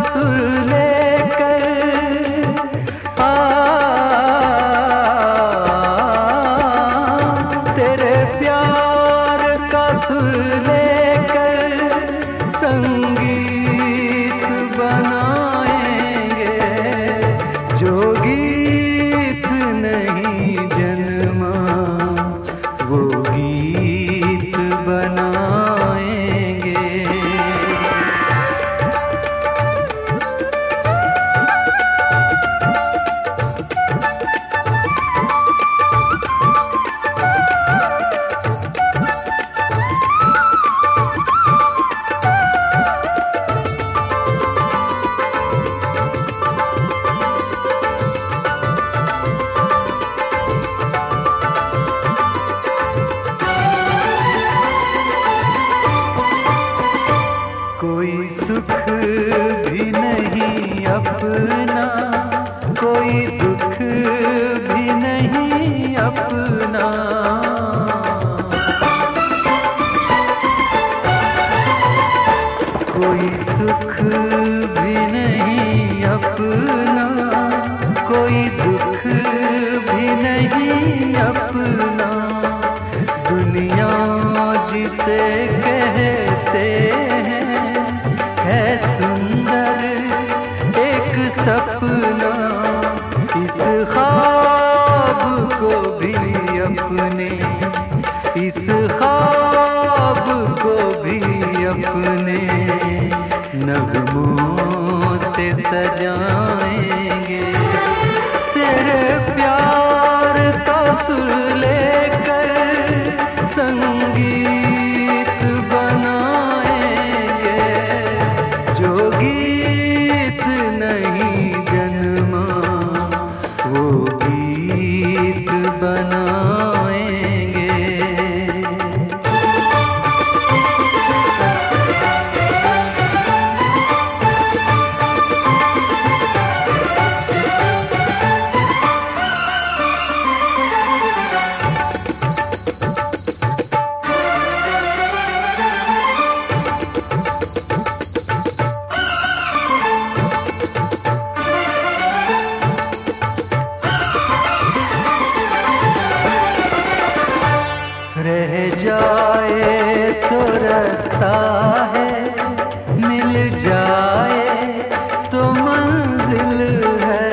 सुर लेकर तेरे प्यार का सुर लेकर संगीत बनाएंगे, जो गीत नहीं जन्मा वो गीत बनाएंगे। कोई सुख भी नहीं अपना, कोई दुख भी नहीं अपना, कोई सुख भी नहीं अपना, कोई दुख भी नहीं अपना। दुनिया जिसे कहते है सुंदर एक सपना, इस ख्वाब को भी अपने, इस ख्वाब को भी अपने नगमों से सजाएंगे। तेरे प्यार का सुर लेकर संगीत बनाएंगे, जो गीत नहीं जन्मा वो गीत बनाएंगे। रह जाए तो रास्ता है, मिल जाए तो मंजिल है।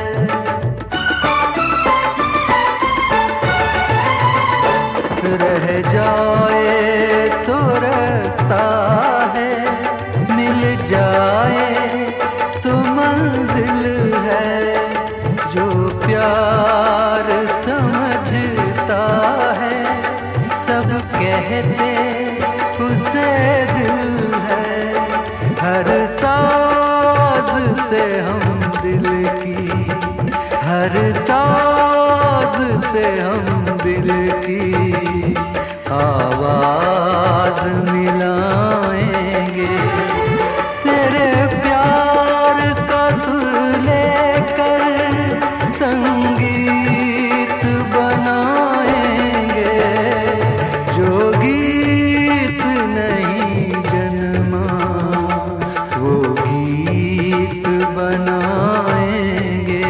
रह जाए तो रास्ता है, मिल जाए तो मंजिल है। जो प्यार समझता है सब कहते उसे दिल है। हर साज से हम दिल की, हर साज से हम दिल की आवाज मिलाएंगे। तेरे प्यार का सुर लेकर संगीत बनाएंगे, जो गीत नहीं जन्मा वो गीत बनाएंगे।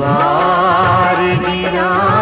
हार गिरा